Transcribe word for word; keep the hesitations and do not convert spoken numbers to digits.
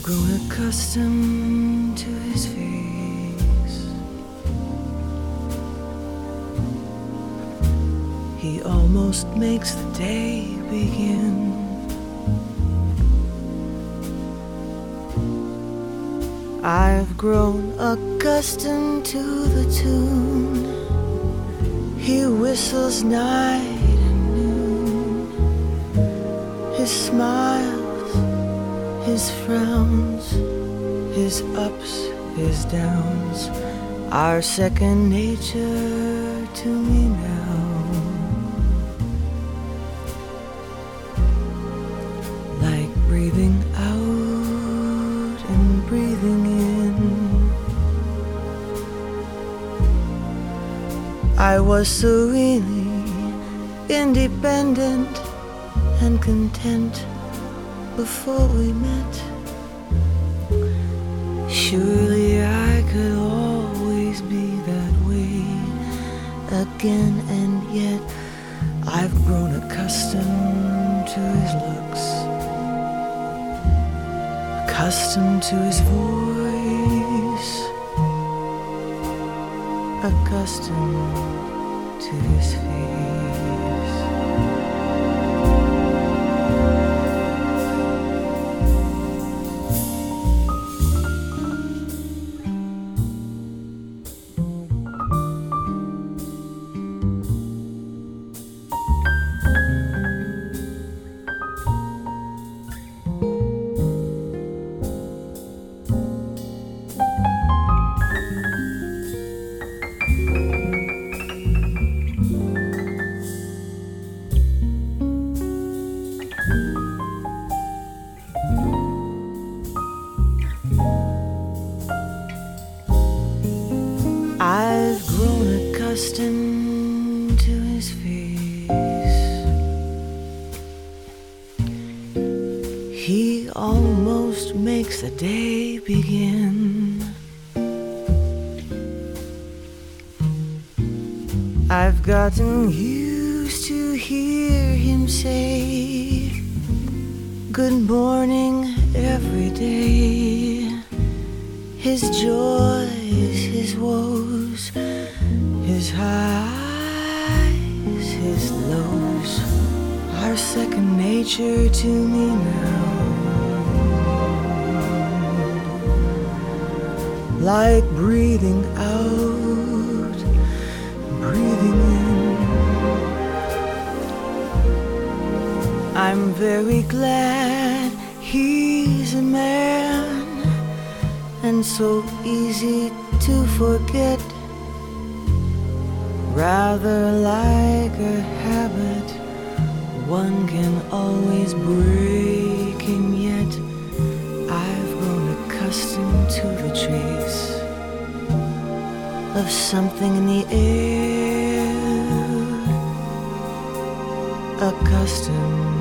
grown accustomed to his face. He almost makes the day begin. I've grown accustomed to the tune he whistles night and noon. His smiles, his frowns, his ups, his downs are second nature to me now. Like breathing out and breathing in. I was serenely independent and content before we met. Surely I could always be that way again, and yet I've grown accustomed to his looks, accustomed to his voice, accustomed to his face. I've grown accustomed to his face. He almost makes the day begin. I've gotten used to hear him say good morning every day. His joys, his woes, his highs, his lows are second nature to me now. Like breathing out, breathing in. I'm very glad he's a man, and so easy to forget, rather like a habit one can always break, and yet I've grown accustomed to the trace of something in the air, accustomed